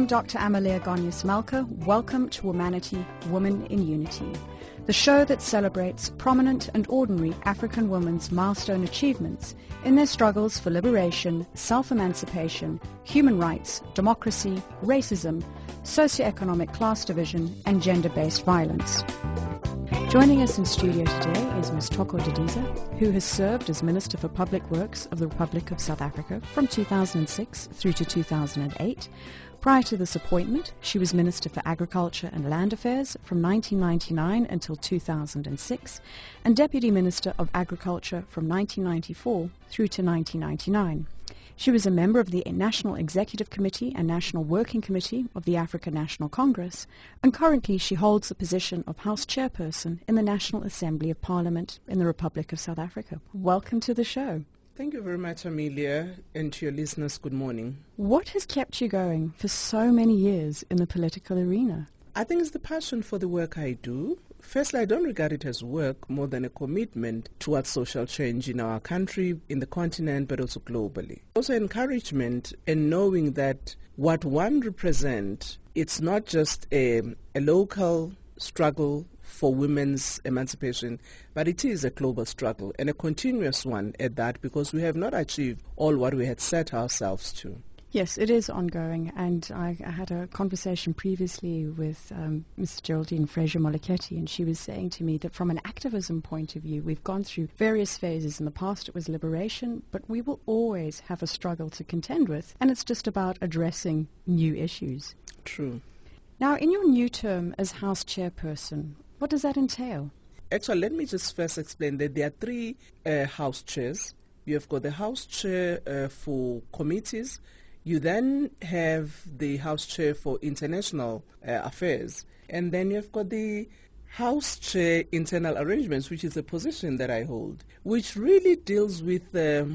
Dr. Amalia Gonyas-Malka. Welcome to Womanity, Woman in Unity, the show that celebrates prominent and ordinary African women's milestone achievements in their struggles for liberation, self-emancipation, human rights, democracy, racism, socioeconomic class division, and gender-based violence. Joining us in studio today is Ms. Thoko Didiza, who has served as Minister for Public Works of the Republic of South Africa from 2006 through to 2008. Prior to this appointment, she was Minister for Agriculture and Land Affairs from 1999 until 2006, and Deputy Minister of Agriculture from 1994 through to 1999. She was a member of the National Executive Committee and National Working Committee of the African National Congress, and currently she holds the position of House Chairperson in the National Assembly of Parliament in the Republic of South Africa. Welcome to the show. Thank you very much, Amelia, and to your listeners, good morning. What has kept you going for so many years in the political arena? I think it's the passion for the work I do. Firstly, I don't regard it as work, more than a commitment towards social change in our country, in the continent, but also globally. Also encouragement in knowing that what one represents, it's not just a local struggle for women's emancipation, but it is a global struggle and a continuous one at that, because we have not achieved all what we had set ourselves to. Yes, it is ongoing, and I had a conversation previously with Ms. Geraldine Fraser-Moleketi, and she was saying to me that from an activism point of view, we've gone through various phases. In the past it was liberation, but we will always have a struggle to contend with, and it's just about addressing new issues. True. Now, in your new term as House Chairperson, what does that entail? Actually, let me just first explain that there are three House Chairs. You have got the House Chair for committees. You then have the House Chair for International Affairs. And then you've got the House Chair Internal Arrangements, which is a position that I hold, which really deals with,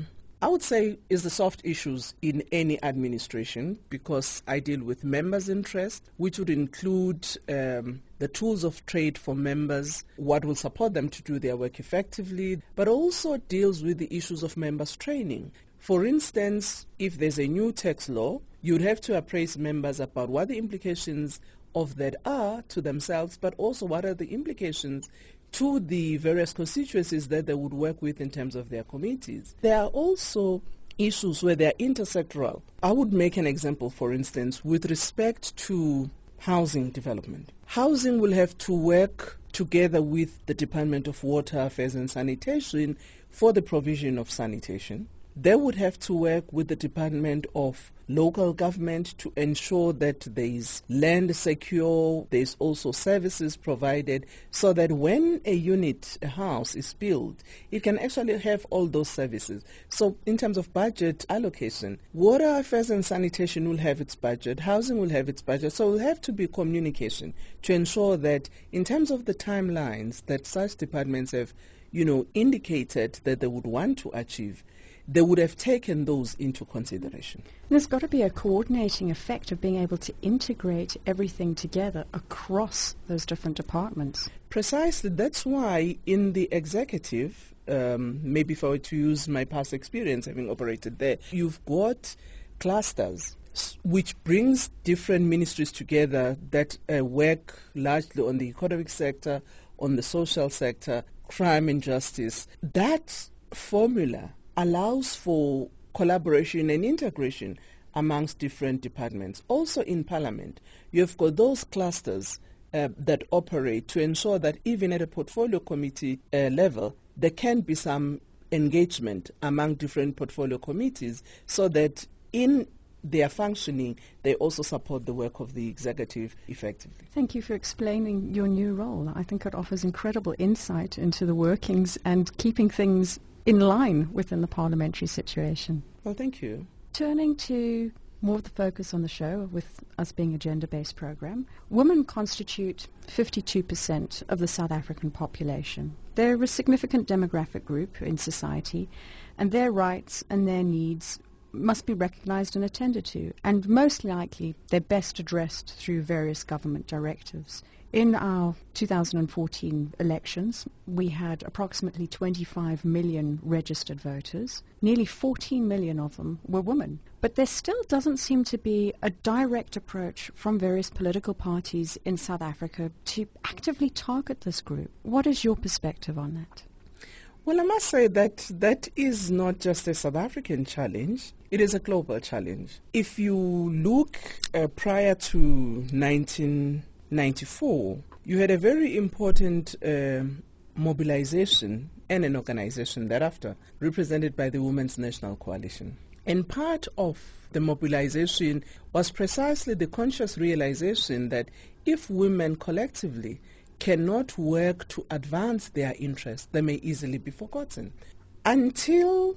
I would say, is the soft issues in any administration, because I deal with members' interest, which would include the tools of trade for members, what will support them to do their work effectively, but also deals with the issues of members' training. For instance, if there's a new tax law, you'd have to appraise members about what the implications of that are to themselves, but also what are the implications to the various constituencies that they would work with in terms of their committees. There are also issues where they are intersectoral. I would make an example, for instance, with respect to housing development. Housing will have to work together with the Department of Water Affairs and Sanitation for the provision of sanitation. They would have to work with the Department of Local Government to ensure that there is land secure, there is also services provided, so that when a unit, a house is built, it can actually have all those services. So in terms of budget allocation, Water Affairs and Sanitation will have its budget, housing will have its budget, so will have to be communication to ensure that in terms of the timelines that such departments have, indicated that they would want to achieve, they would have taken those into consideration. There's got to be a coordinating effect of being able to integrate everything together across those different departments. Precisely. That's why in the executive, maybe if I were to use my past experience having operated there, you've got clusters, which brings different ministries together that work largely on the economic sector, on the social sector, crime and justice. That formula allows for collaboration and integration amongst different departments. Also in Parliament, you've got those clusters that operate to ensure that even at a portfolio committee level, there can be some engagement among different portfolio committees, so that in their functioning, they also support the work of the executive effectively. Thank you for explaining your new role. I think it offers incredible insight into the workings and keeping things in line within the parliamentary situation. Well, thank you. Turning to more of the focus on the show, with us being a gender-based program, women constitute 52% of the South African population. They're a significant demographic group in society, and their rights and their needs must be recognized and attended to, and most likely they're best addressed through various government directives. In our 2014 elections, we had approximately 25 million registered voters. Nearly 14 million of them were women. But there still doesn't seem to be a direct approach from various political parties in South Africa to actively target this group. What is your perspective on that? Well, I must say that that is not just a South African challenge. It is a global challenge. If you look prior to 1994, you had a very important mobilization and an organization thereafter, represented by the Women's National Coalition. And part of the mobilization was precisely the conscious realization that if women collectively cannot work to advance their interests, they may easily be forgotten. Until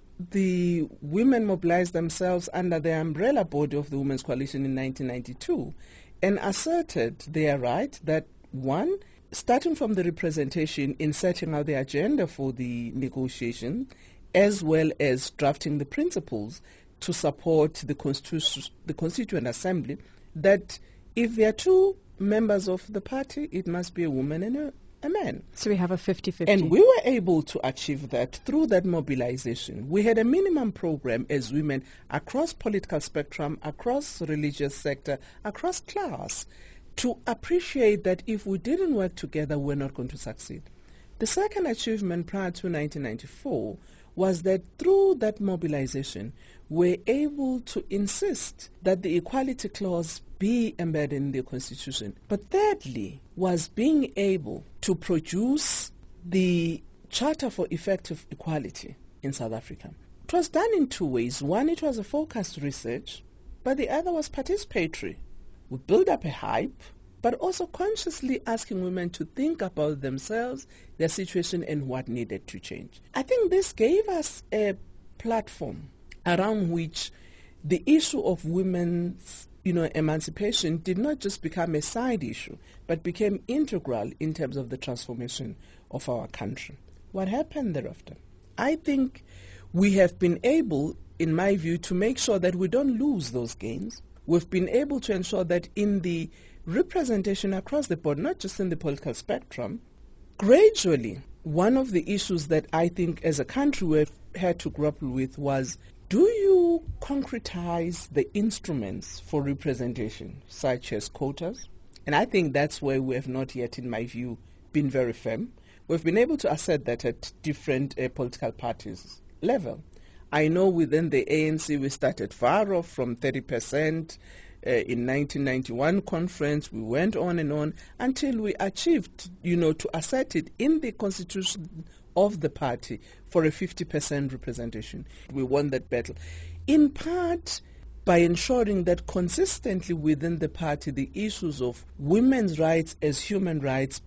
the women mobilized themselves under the umbrella body of the Women's Coalition in 1992 and asserted their right that, one, starting from the representation in setting out the agenda for the negotiation, as well as drafting the principles to support the Constituent Assembly, that if there are two members of the party, it must be a woman and a man. So we have a 50-50. And we were able to achieve that through that mobilization. We had a minimum program as women across political spectrum, across religious sector, across class, to appreciate that if we didn't work together, we're not going to succeed. The second achievement prior to 1994 was that through that mobilization, we're able to insist that the equality clause be embedded in the Constitution. But thirdly, was being able to produce the Charter for Effective Equality in South Africa. It was done in two ways. One, it was a focused research, but the other was participatory. We built up a hype, but also consciously asking women to think about themselves, their situation, and what needed to change. I think this gave us a platform around which the issue of women's emancipation did not just become a side issue, but became integral in terms of the transformation of our country. What happened thereafter? I think we have been able, in my view, to make sure that we don't lose those gains. We've been able to ensure that in the representation across the board, not just in the political spectrum, gradually, one of the issues that I think as a country we've had to grapple with was, do you concretize the instruments for representation, such as quotas? And I think that's where we have not yet, in my view, been very firm. We've been able to assert that at different political parties level. I know within the ANC we started far off from 30%. In 1991 conference, we went on and on until we achieved, to assert it in the constitution of the party for a 50% representation. We won that battle, in part by ensuring that consistently within the party, the issues of women's rights as human rights,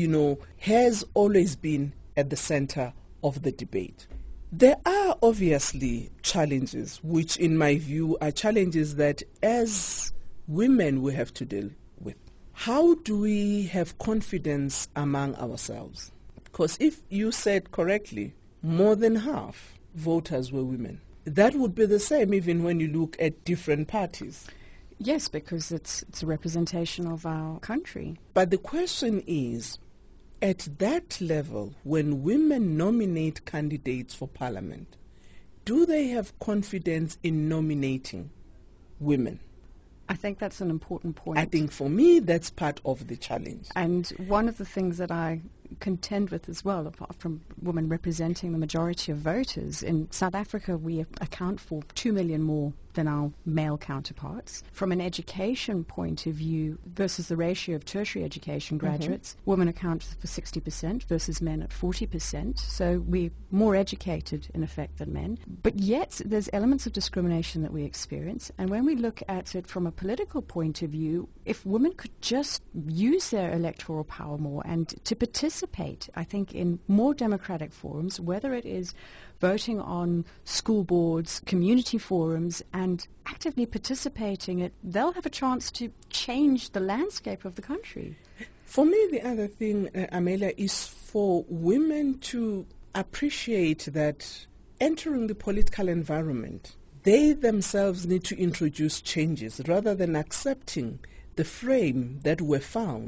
has always been at the center of the debate. There are obviously challenges, which in my view are challenges that as women we have to deal with. How do we have confidence among ourselves? Because if you said correctly, more than half voters were women. That would be the same even when you look at different parties. Yes, because it's a representation of our country. But the question is, at that level, when women nominate candidates for parliament, do they have confidence in nominating women? I think that's an important point. I think for me that's part of the challenge. And one of the things that I contend with as well, apart from women representing the majority of voters, in South Africa we account for 2 million more than our male counterparts. From an education point of view versus the ratio of tertiary education graduates, women account for 60% versus men at 40%. So we're more educated in effect than men. But yet there's elements of discrimination that we experience. And when we look at it from a political point of view, if women could just use their electoral power more and to participate, I think, in more democratic forums, whether it is voting on school boards, community forums, and actively participating, they'll have a chance to change the landscape of the country. For me, the other thing, Amelia, is for women to appreciate that entering the political environment, they themselves need to introduce changes rather than accepting the frame that we're found,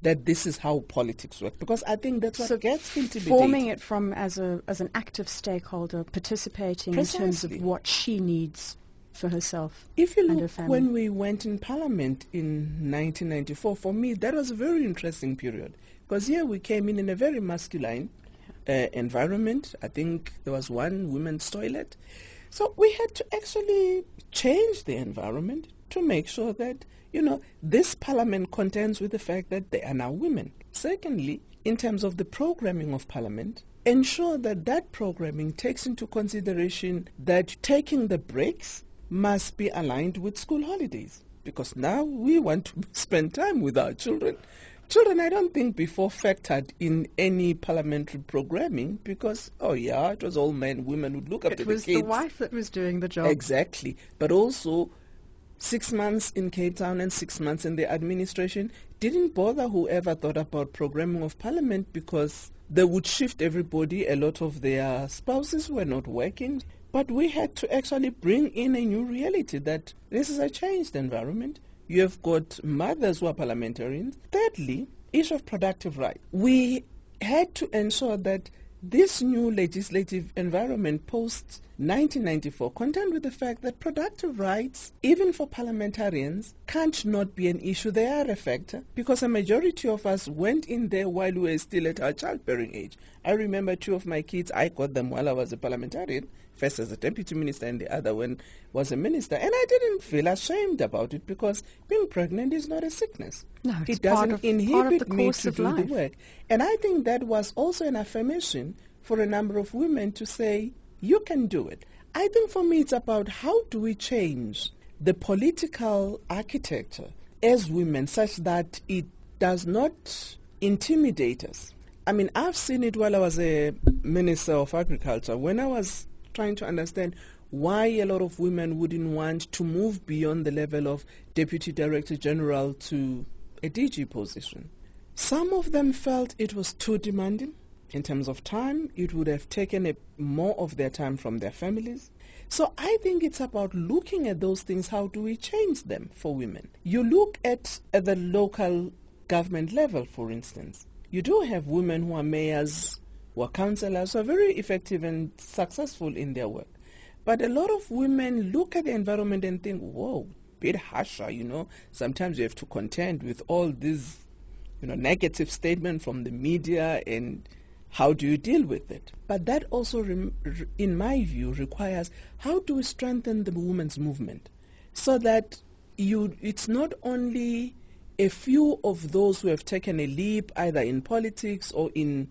that this is how politics work, because I think that's what So gets intimidating. forming it from as an active stakeholder, participating in terms of Precisely. what she needs for herself If you and her look, family. when we went in Parliament in 1994, for me that was a very interesting period, because here we came in a very masculine environment. I think there was one women's toilet. So we had to actually change the environment to make sure that, this parliament contends with the fact that they are now women. Secondly, in terms of the programming of parliament, ensure that that programming takes into consideration that taking the breaks must be aligned with school holidays, because now we want to spend time with our children. Children, I don't think before factored in any parliamentary programming, because, it was all men, women would look after It the was kids. the wife that was doing the job. Exactly. But also, 6 months in Cape Town and 6 months in the administration didn't bother whoever thought about programming of parliament, because they would shift everybody. A lot of their spouses were not working. But we had to actually bring in a new reality that this is a changed environment. You have got mothers who are parliamentarians. Thirdly, issue of productive rights. We had to ensure that this new legislative environment post 1994 contend with the fact that productive rights, even for parliamentarians, can't not be an issue. They are a factor, because a majority of us went in there while we were still at our childbearing age. I remember 2 of my kids, I got them while I was a parliamentarian, first as a deputy minister and the other one was a minister, and I didn't feel ashamed about it, because being pregnant is not a sickness. No, it's It doesn't part of inhibit the me course to of do the life. work. And I think that was also an affirmation for a number of women to say, you can do it. I think for me it's about how do we change the political architecture as women such that it does not intimidate us. I mean, I've seen it while I was a Minister of Agriculture, when I was trying to understand why a lot of women wouldn't want to move beyond the level of Deputy Director General to a DG position. Some of them felt it was too demanding in terms of time. It would have taken more of their time from their families. So I think it's about looking at those things. How do we change them for women? You look at the local government level, for instance. You do have women who are mayors, who are councillors, who are very effective and successful in their work. But a lot of women look at the environment and think, whoa, bit harsher, Sometimes you have to contend with all these, negative statements from the media, and how do you deal with it? But that also, in my view, requires how do we strengthen the women's movement so that it's not only a few of those who have taken a leap either in politics or in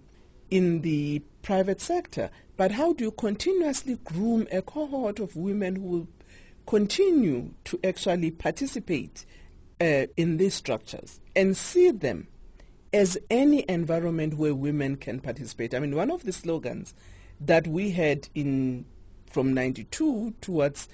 the private sector, but how do you continuously groom a cohort of women who will continue to actually participate in these structures and see them as any environment where women can participate. I mean, one of the slogans that we had from 92 towards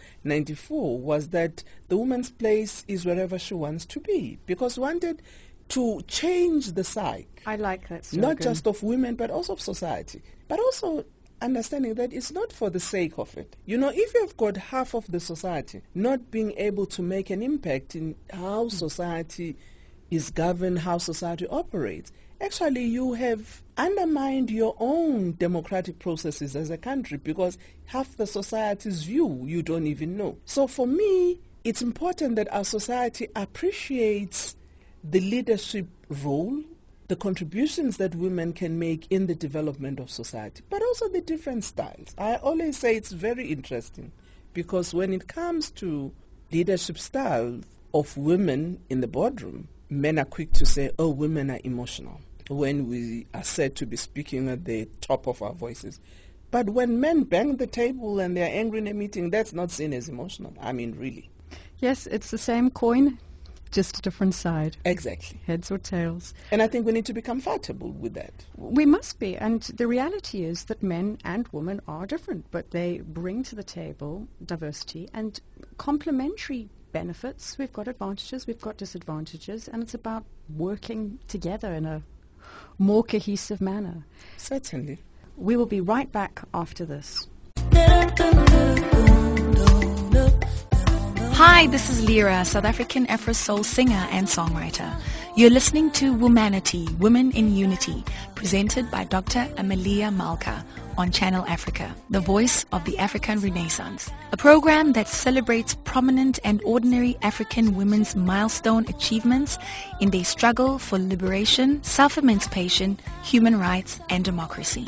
94 was that the woman's place is wherever she wants to be, because we wanted to change the psyche. I like that slogan. Not just of women, but also of society. But also understanding that it's not for the sake of it. If you've got half of the society not being able to make an impact in how society is governed, how society operates, actually you have undermined your own democratic processes as a country, because half the society's view you don't even know. So for me, it's important that our society appreciates the leadership role, the contributions that women can make in the development of society, but also the different styles. I always say it's very interesting, because when it comes to leadership styles of women in the boardroom, men are quick to say, oh, women are emotional, when we are said to be speaking at the top of our voices. But when men bang the table and they're angry in a meeting, that's not seen as emotional. I mean, really. Yes, it's the same coin, just a different side. Exactly. Heads or tails. And I think we need to be comfortable with that. We must be. And the reality is that men and women are different, but they bring to the table diversity and complementary benefits. We've got advantages, we've got disadvantages, and it's about working together in a more cohesive manner. Certainly. We will be right back after this. Hi, this is Lyra, South African Afro Soul singer and songwriter. You're listening to Womanity, Women in Unity, presented by Dr. Amelia Malka on Channel Africa, the voice of the African Renaissance, a program that celebrates prominent and ordinary African women's milestone achievements in their struggle for liberation, self-emancipation, human rights, and democracy.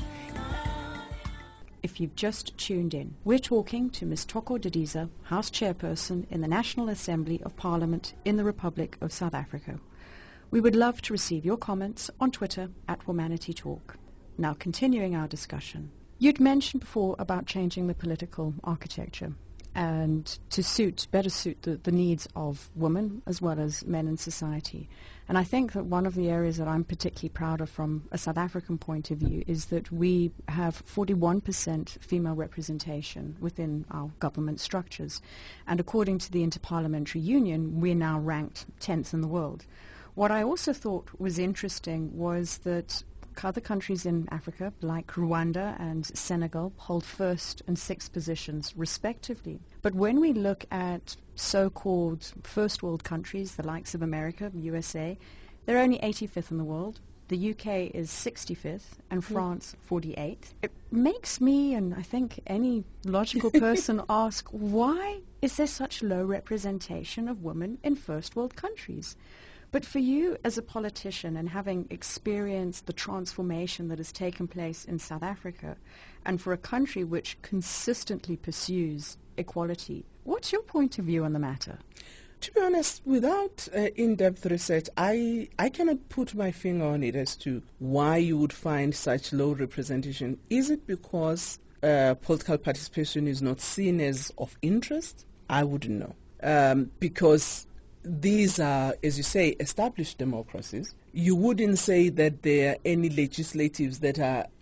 If you've just tuned in, we're talking to Ms. Thoko Didiza, House Chairperson in the National Assembly of Parliament in the Republic of South Africa. We would love to receive your comments on Twitter at Womanity Talk. Now continuing our discussion. You'd mentioned before about changing the political architecture and to better suit the needs of women as well as men in society. And I think that one of the areas that I'm particularly proud of from a South African point of view is that we have 41% female representation within our government structures. And according to the Interparliamentary Union, we're now ranked 10th in the world. What I also thought was interesting was that other countries in Africa, like Rwanda and Senegal, hold first and sixth positions respectively. But when we look at so-called first world countries, the likes of America, USA, they're only 85th in the world. The UK is 65th and France 48th. It makes me, and I think any logical person, ask, why is there such low representation of women in first world countries? But for you as a politician and having experienced the transformation that has taken place in South Africa, and for a country which consistently pursues equality, what's your point of view on the matter? To be honest, without in-depth research, I cannot put my finger on it as to why you would find such low representation. Is it because political participation is not seen as of interest? I wouldn't know. Because these are, as you say, established democracies. You wouldn't say that there are any legislation that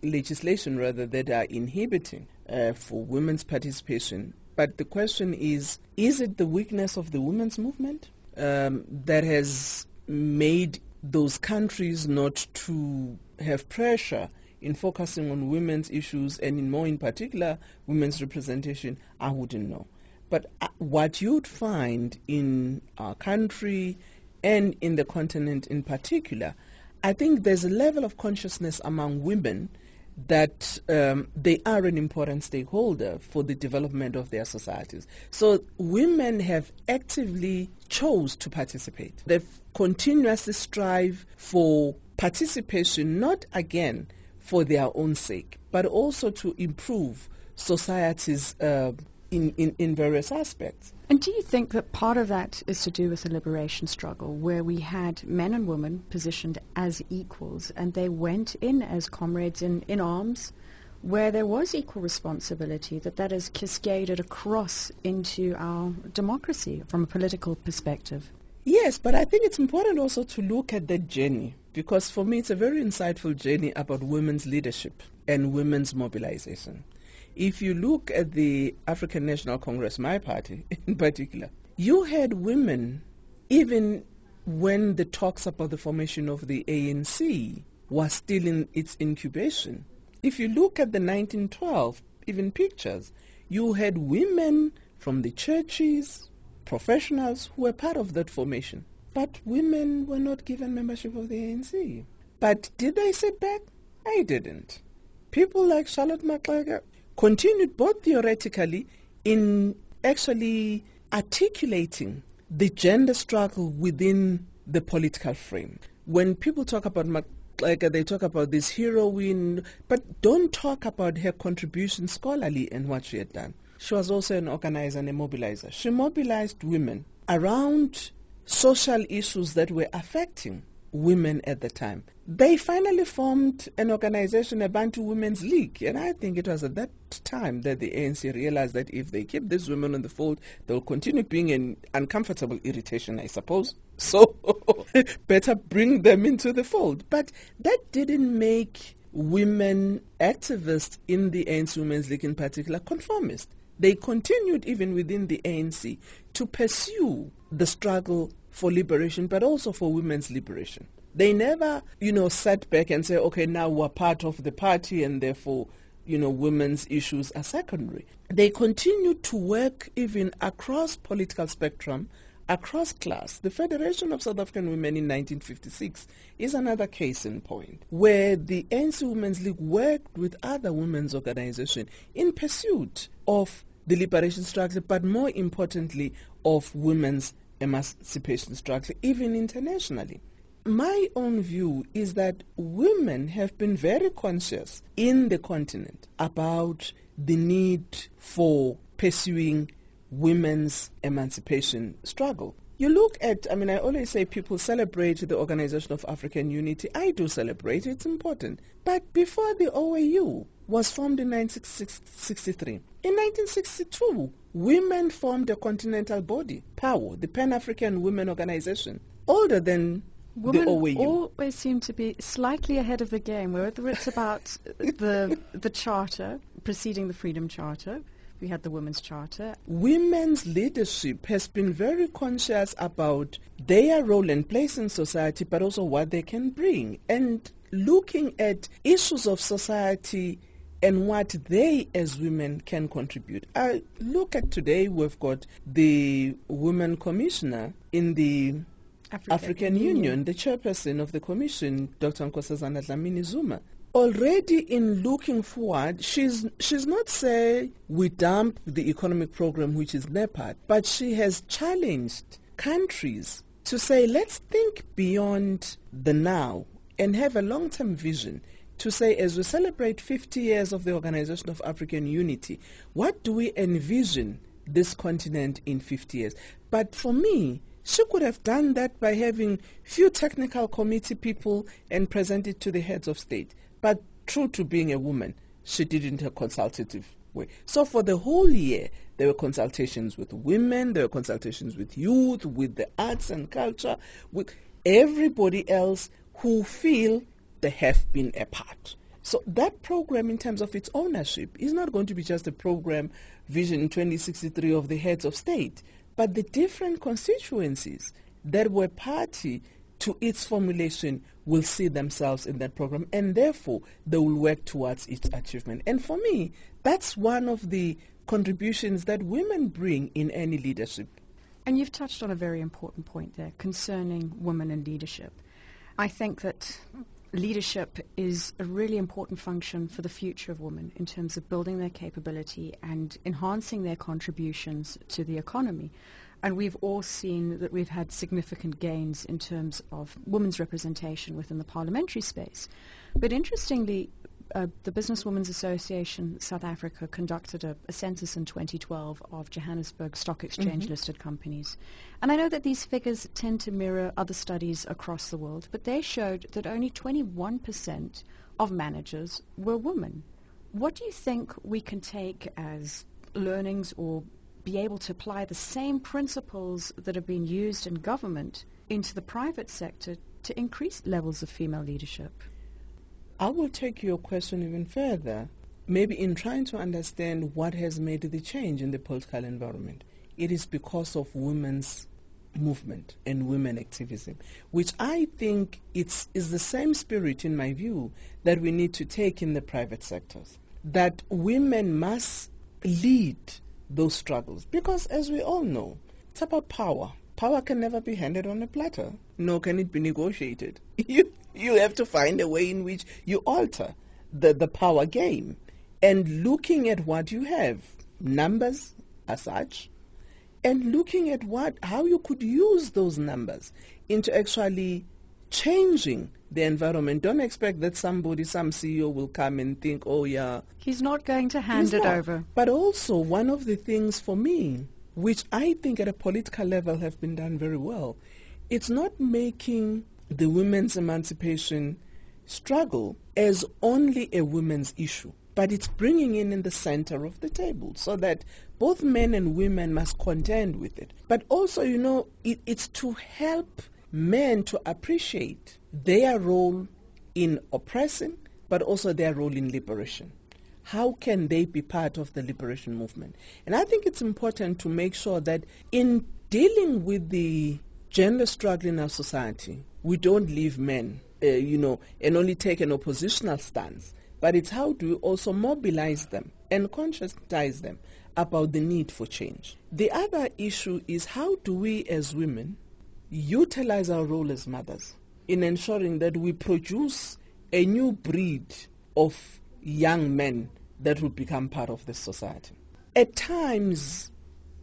are inhibiting for women's participation. But the question is it the weakness of the women's movement that has made those countries not to have pressure in focusing on women's issues and in particular women's representation? I wouldn't know. But what you'd find in our country and in the continent in particular, I think there's a level of consciousness among women that they are an important stakeholder for the development of their societies. So women have actively chose to participate. They've continuously strive for participation, not again for their own sake, but also to improve societies in various aspects. And do you think that part of that is to do with the liberation struggle, where we had men and women positioned as equals, and they went in as comrades in arms, where there was equal responsibility, that is cascaded across into our democracy from a political perspective? Yes, but I think it's important also to look at that journey, because for me it's a very insightful journey about women's leadership and women's mobilization. If you look at the African National Congress, my party in particular, you had women even when the talks about the formation of the ANC was still in its incubation. If you look at the 1912 even pictures, you had women from the churches, professionals who were part of that formation. But women were not given membership of the ANC. But did they sit back? I didn't. People like Charlotte Maxeke continued both theoretically in actually articulating the gender struggle within the political frame. When people talk about Maxeke, they talk about this heroine, but don't talk about her contribution scholarly and what she had done. She was also an organizer and a mobilizer. She mobilized women around social issues that were affecting women at the time. They finally formed an organization, a Bantu Women's League, and I think it was at that time that the ANC realized that if they keep these women in the fold, they'll continue being an uncomfortable irritation, I suppose. So better bring them into the fold. But that didn't make women activists in the ANC Women's League in particular conformist. They continued even within the ANC to pursue the struggle for liberation, but also for women's liberation. They never, sat back and say, okay, now we're part of the party and therefore, women's issues are secondary. They continue to work even across political spectrum, across class. The Federation of South African Women in 1956 is another case in point, where the ANC Women's League worked with other women's organizations in pursuit of the liberation struggle, but more importantly, of women's emancipation struggle, even internationally. My own view is that women have been very conscious in the continent about the need for pursuing women's emancipation struggle. You look at, I always say people celebrate the Organization of African Unity. I do celebrate, it's important. But before the OAU was formed in 1963, in 1962, women formed a continental body, PAWO, the Pan-African Women Organization, older than Women the OAU. always seem to be slightly ahead of the game, whether it's about the charter, preceding the Freedom Charter. We had the Women's Charter. Women's leadership has been very conscious about their role and place in society, but also what they can bring, and looking at issues of society and what they as women can contribute. I look at today, we've got the Women Commissioner in the African Union, the chairperson of the commission, Dr. Nkosazana Dlamini-Zuma. Already in looking forward, she's not saying we dump the economic program, which is NEPAD, but she has challenged countries to say, let's think beyond the now and have a long-term vision to say, as we celebrate 50 years of the Organization of African Unity, what do we envision this continent in 50 years? But for me, she could have done that by having few technical committee people and present it to the heads of state. But true to being a woman, she did it in a consultative way. So for the whole year, there were consultations with women, there were consultations with youth, with the arts and culture, with everybody else who feel they have been a part. So that program, in terms of its ownership, is not going to be just a program, Vision 2063 of the heads of state, but the different constituencies that were party to its formulation will see themselves in that program, and therefore they will work towards its achievement. And for me, that's one of the contributions that women bring in any leadership. And you've touched on a very important point there concerning women in leadership. I think that leadership is a really important function for the future of women in terms of building their capability and enhancing their contributions to the economy. And we've all seen that we've had significant gains in terms of women's representation within the parliamentary space. But interestingly, the Businesswomen's Association South Africa conducted a census in 2012 of Johannesburg Stock Exchange listed companies. And I know that these figures tend to mirror other studies across the world, but they showed that only 21% of managers were women. What do you think we can take as learnings or be able to apply the same principles that have been used in government into the private sector to increase levels of female leadership? I will take your question even further, maybe in trying to understand what has made the change in the political environment. It is because of women's movement and women activism, which I think is the same spirit, in my view, that we need to take in the private sectors, that women must lead those struggles, because as we all know, it's about power. Power can never be handed on a platter, nor can it be negotiated. You have to find a way in which you alter the power game. And looking at what you have, numbers as such, and looking at how you could use those numbers into actually changing the environment. Don't expect that some CEO will come and think, oh yeah. He's not going to hand it over. But also, one of the things for me, which I think at a political level have been done very well, it's not making the women's emancipation struggle as only a women's issue, but it's bringing in the center of the table so that both men and women must contend with it. But also, it's to help men to appreciate their role in oppressing, but also their role in liberation. How can they be part of the liberation movement? And I think it's important to make sure that in dealing with the gender struggle in our society, we don't leave men, and only take an oppositional stance. but it's how do we also mobilize them and conscientize them about the need for change. The other issue is how do we as women utilize our role as mothers in ensuring that we produce a new breed of young men that will become part of this society. At times,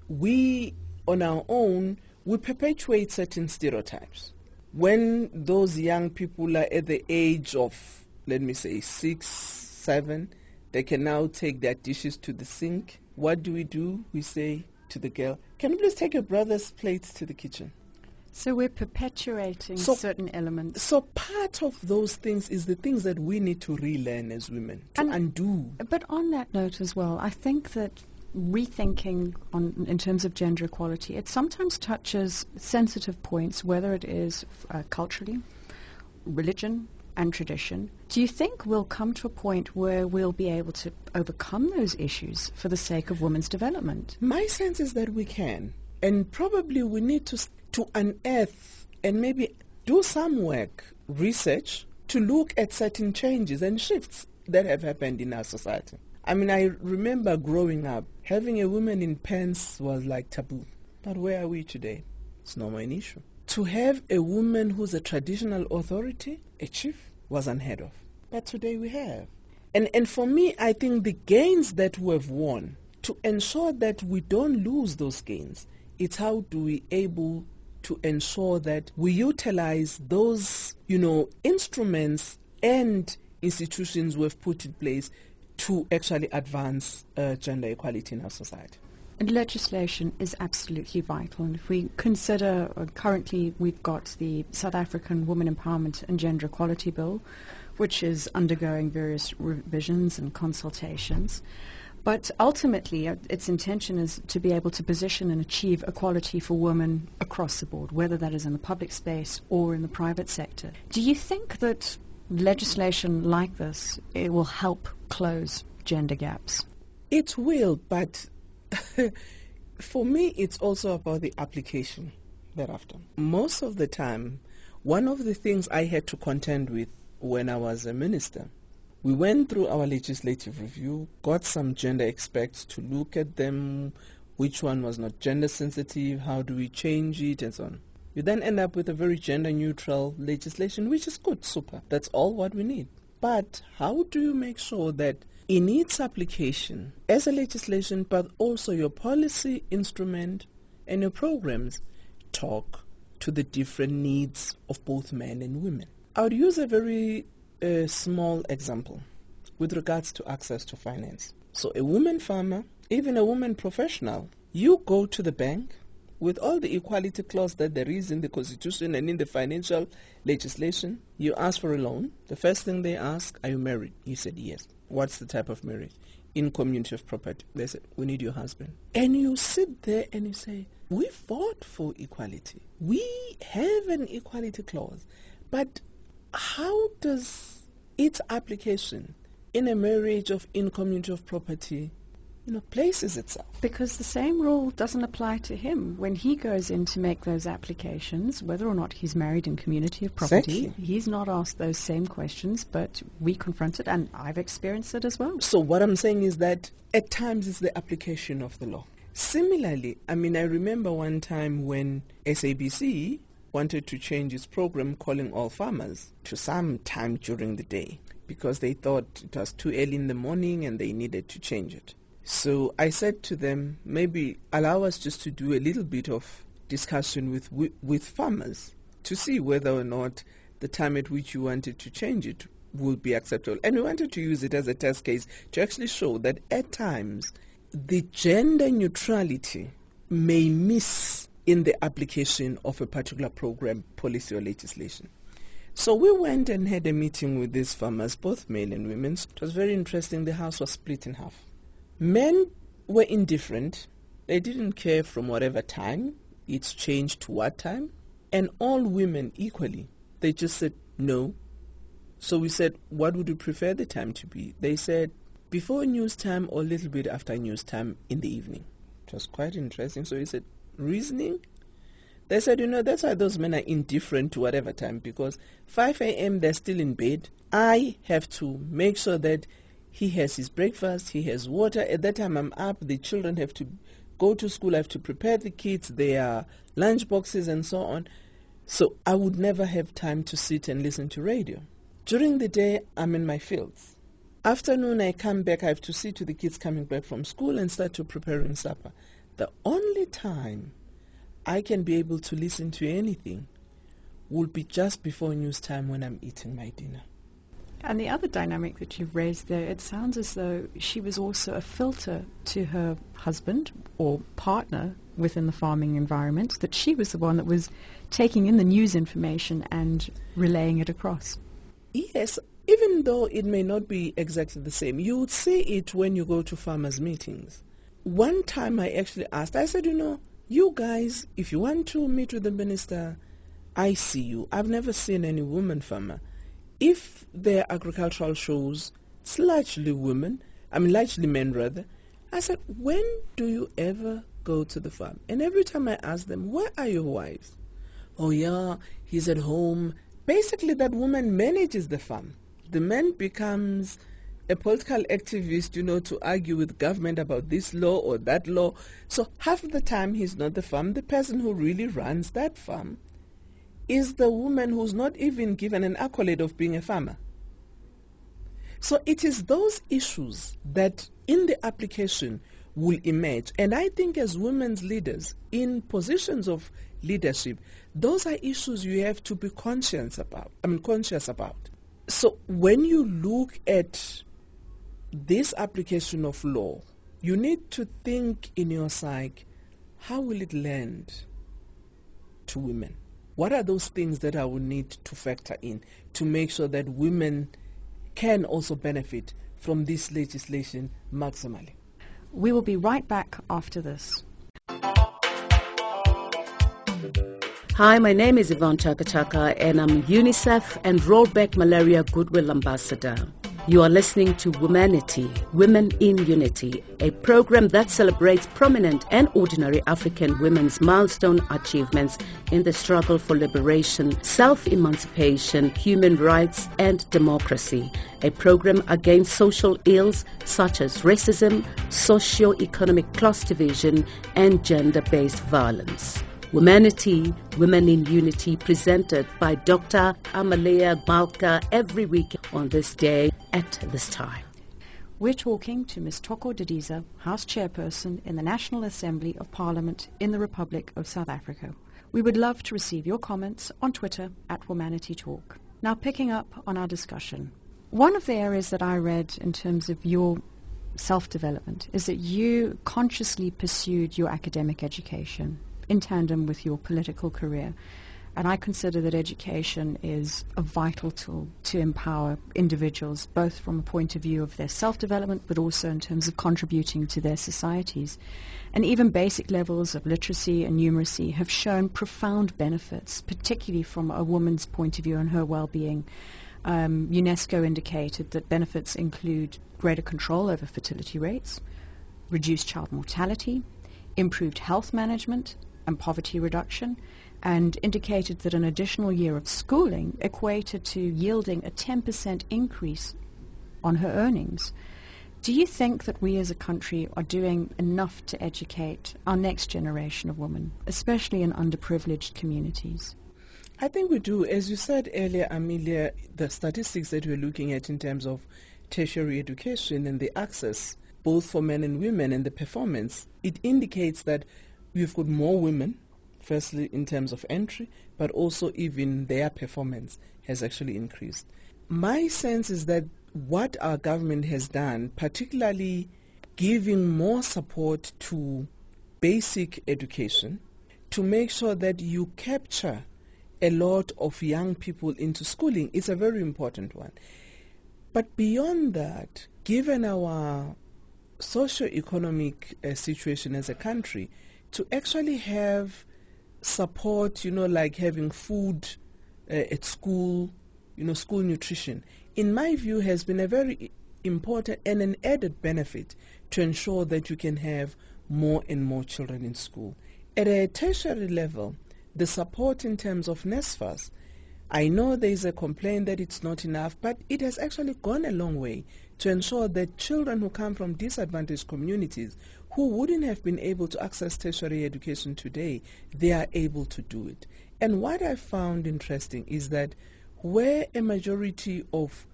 we on our own, we perpetuate certain stereotypes. When those young people are at the age of, let me say, 6, 7, they can now take their dishes to the sink. What do? We say to the girl, can you please take your brother's plates to the kitchen? So we're perpetuating certain elements. So part of those things is the things that we need to relearn as women, to undo. But on that note as well, I think that rethinking in terms of gender equality, it sometimes touches sensitive points, whether it is culturally, religion, and tradition. Do you think we'll come to a point where we'll be able to overcome those issues for the sake of women's development? My sense is that we can, and probably we need to unearth and maybe do some work, research, to look at certain changes and shifts that have happened in our society. I mean, I remember growing up, having a woman in pants was like taboo. But where are we today? It's no more an issue. To have a woman who's a traditional authority, a chief, was unheard of. But today we have. And for me, I think the gains that we have won, to ensure that we don't lose those gains, it's how do we able to ensure that we utilize those, instruments and institutions we've put in place to actually advance gender equality in our society. And legislation is absolutely vital. And if we consider currently we've got the South African Women Empowerment and Gender Equality Bill, which is undergoing various revisions and consultations. But ultimately, its intention is to be able to position and achieve equality for women across the board, whether that is in the public space or in the private sector. Do you think that legislation like this, it will help close gender gaps? It will, but for me, it's also about the application thereafter. Most of the time, one of the things I had to contend with when I was a minister, we went through our legislative review, got some gender experts to look at them, which one was not gender sensitive, how do we change it, and so on. You then end up with a very gender neutral legislation, which is good, super. That's all what we need. But how do you make sure that in its application as a legislation, but also your policy instrument and your programs talk to the different needs of both men and women? I would use a very small example with regards to access to finance. So a woman farmer, even a woman professional, you go to the bank with all the equality clause that there is in the Constitution and in the financial legislation, you ask for a loan. The first thing they ask, are you married? You said yes. What's the type of marriage? In community of property. They said, we need your husband. And you sit there and you say, we fought for equality. We have an equality clause. But how does its application in a marriage in community of property places itself? Because the same rule doesn't apply to him when he goes in to make those applications, whether or not he's married in community of property. Exactly. He's not asked those same questions, but we confront it, and I've experienced it as well. So what I'm saying is that at times it's the application of the law. Similarly, I remember one time when SABC wanted to change its program calling all farmers to some time during the day because they thought it was too early in the morning and they needed to change it. So I said to them, maybe allow us just to do a little bit of discussion with farmers to see whether or not the time at which you wanted to change it would be acceptable. And we wanted to use it as a test case to actually show that at times the gender neutrality may miss in the application of a particular program, policy, or legislation. So we went and had a meeting with these farmers, both male and women. It was very interesting. The house was split in half. Men were indifferent. They didn't care from whatever time it's changed to what time. And all women equally. They just said no. So we said, what would you prefer the time to be? They said, before news time or a little bit after news time in the evening. It was quite interesting. So he said, reasoning, They said, that's why those men are indifferent to whatever time, because 5 a.m. they're still in bed. I have to make sure that he has his breakfast, he has water. At that time I'm up, the children have to go to school, I have to prepare the kids, their lunch boxes and so on. So I would never have time to sit and listen to radio. During the day, I'm in my fields. Afternoon, I come back, I have to see to the kids coming back from school and start to preparing supper. The only time I can be able to listen to anything will be just before news time when I'm eating my dinner. And the other dynamic that you've raised there, it sounds as though she was also a filter to her husband or partner within the farming environment, that she was the one that was taking in the news information and relaying it across. Yes, even though it may not be exactly the same, you would see it when you go to farmers' meetings. One time I actually asked, I said, you guys, if you want to meet with the minister, I see you. I've never seen any woman farmer. If there are agricultural shows, it's largely women, largely men rather. I said, when do you ever go to the farm? And every time I ask them, where are your wives? Oh yeah, he's at home. Basically, that woman manages the farm. The man becomes a political activist, to argue with government about this law or that law. So half of the time he's not the farm. The person who really runs that farm is the woman who's not even given an accolade of being a farmer. So it is those issues that in the application will emerge. And I think as women's leaders in positions of leadership, those are issues you have to be conscious about. So when you look at this application of law, you need to think in your psyche, how will it land to women? What are those things that I will need to factor in to make sure that women can also benefit from this legislation maximally? We will be right back after this. Hi, my name is Yvonne Chaka and I'm UNICEF and Rollback Malaria Goodwill Ambassador. You are listening to Womanity, Women in Unity, a program that celebrates prominent and ordinary African women's milestone achievements in the struggle for liberation, self-emancipation, human rights, and democracy. A program against social ills such as racism, socio-economic class division, and gender-based violence. Womanity, Women in Unity, presented by Dr. Amalia Malka every week on this day at this time. We're talking to Ms. Thoko Didiza, House Chairperson in the National Assembly of Parliament in the Republic of South Africa. We would love to receive your comments on Twitter at Womanity Talk. Now, picking up on our discussion, one of the areas that I read in terms of your self-development is that you consciously pursued your academic education in tandem with your political career. And I consider that education is a vital tool to empower individuals, both from a point of view of their self-development, but also in terms of contributing to their societies. And even basic levels of literacy and numeracy have shown profound benefits, particularly from a woman's point of view and her well-being. UNESCO indicated that benefits include greater control over fertility rates, reduced child mortality, improved health management, and poverty reduction, and indicated that an additional year of schooling equated to yielding a 10% increase on her earnings. Do you think that we as a country are doing enough to educate our next generation of women, especially in underprivileged communities? I think we do. As you said earlier, Amelia, the statistics that we're looking at in terms of tertiary education and the access, both for men and women, and the performance, it indicates that we've got more women, firstly in terms of entry, but also even their performance has actually increased. My sense is that what our government has done, particularly giving more support to basic education, to make sure that you capture a lot of young people into schooling, is a very important one. But beyond that, given our socio-economic situation as a country, to actually have support, like having food at school, school nutrition, in my view, has been a very important and an added benefit to ensure that you can have more and more children in school. At a tertiary level, the support in terms of NSFAS. I know there is a complaint that it's not enough, but it has actually gone a long way to ensure that children who come from disadvantaged communities who wouldn't have been able to access tertiary education today, they are able to do it. And what I found interesting is that where a majority of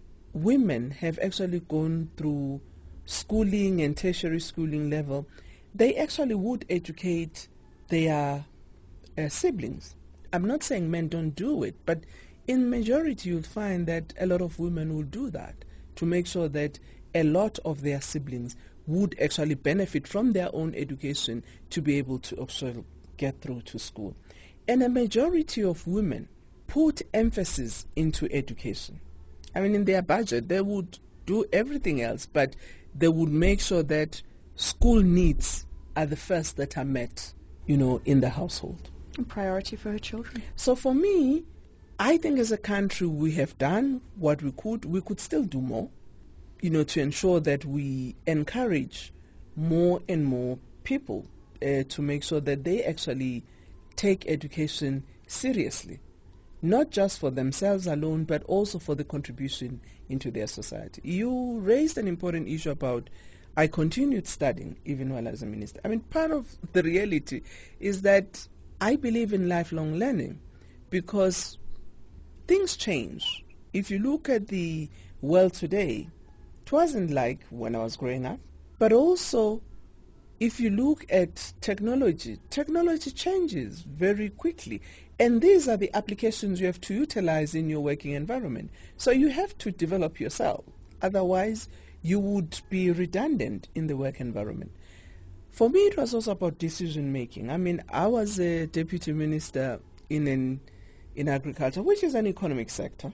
women have actually gone through schooling and tertiary schooling level, they actually would educate their siblings. I'm not saying men don't do it, but in majority you'll find that a lot of women will do that to make sure that a lot of their siblings would actually benefit from their own education to be able to also get through to school. And a majority of women put emphasis into education. I mean, in their budget, they would do everything else, but they would make sure that school needs are the first that are met, in the household. A priority for her children. So for me, I think as a country we have done what we could. We could still do more, to ensure that we encourage more and more people to make sure that they actually take education seriously. Not just for themselves alone, but also for the contribution into their society. You raised an important issue about I continued studying even while I was a minister. I mean, part of the reality is that I believe in lifelong learning because things change. If you look at the world today, it wasn't like when I was growing up, but also if you look at technology changes very quickly. And these are the applications you have to utilize in your working environment. So you have to develop yourself. Otherwise, you would be redundant in the work environment. For me, it was also about decision making. I mean, I was a deputy minister in agriculture, which is an economic sector.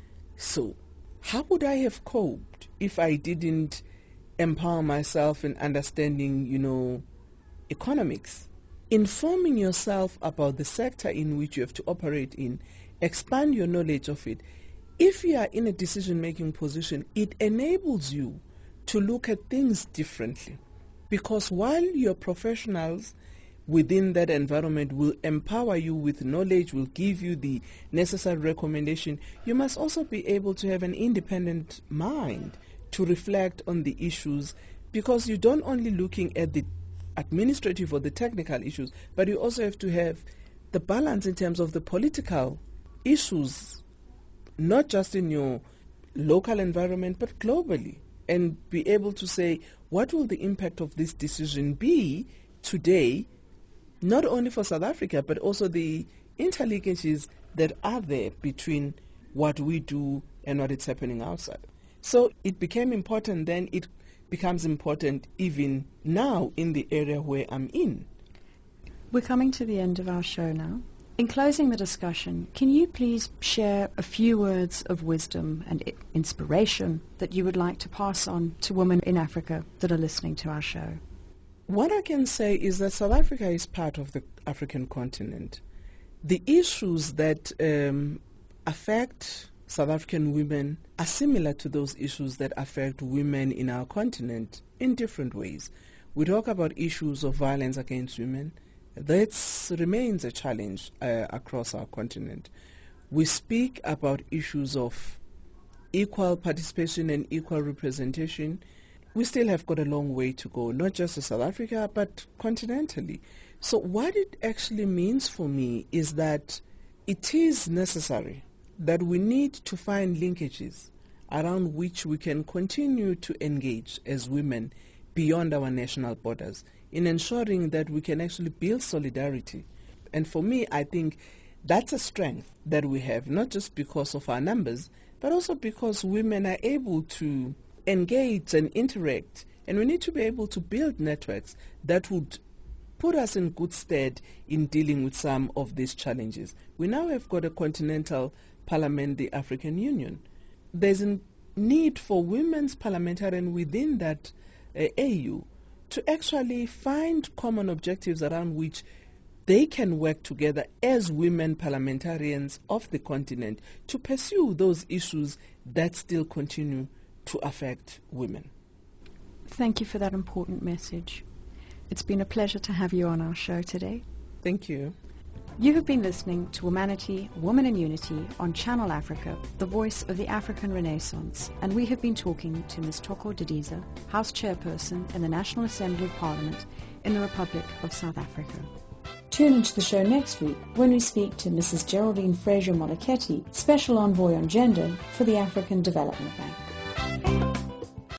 So how would I have coped if I didn't empower myself in understanding, economics? Informing yourself about the sector in which you have to operate in, expand your knowledge of it. If you are in a decision-making position, it enables you to look at things differently. Because while your professionals within that environment will empower you with knowledge, will give you the necessary recommendation, you must also be able to have an independent mind to reflect on the issues, because you're not only looking at the administrative or the technical issues, but you also have to have the balance in terms of the political issues, not just in your local environment, but globally, and be able to say, what will the impact of this decision be today, not only for South Africa, but also the interlinkages that are there between what we do and what is happening outside. So it became important then, it becomes important even now in the area where I'm in. We're coming to the end of our show now. In closing the discussion, can you please share a few words of wisdom and inspiration that you would like to pass on to women in Africa that are listening to our show? What I can say is that South Africa is part of the African continent. The issues that affect South African women are similar to those issues that affect women in our continent in different ways. We talk about issues of violence against women. That remains a challenge across our continent. We speak about issues of equal participation and equal representation. We still have got a long way to go, not just in South Africa, but continentally. So what it actually means for me is that it is necessary that we need to find linkages around which we can continue to engage as women beyond our national borders in ensuring that we can actually build solidarity. And for me, I think that's a strength that we have, not just because of our numbers, but also because women are able to engage and interact, and we need to be able to build networks that would put us in good stead in dealing with some of these challenges. We now have got a continental parliament, the African Union. There's a need for women's parliamentarians within that AU to actually find common objectives around which they can work together as women parliamentarians of the continent to pursue those issues that still continue to affect women. Thank you for that important message. It's been a pleasure to have you on our show today. Thank you. You have been listening to Womanity, Woman in Unity on Channel Africa, the voice of the African Renaissance, and we have been talking to Ms. Thoko Didiza, House Chairperson in the National Assembly of Parliament in the Republic of South Africa. Tune into the show next week when we speak to Mrs. Geraldine Fraser Moleketi, Special Envoy on Gender for the African Development Bank.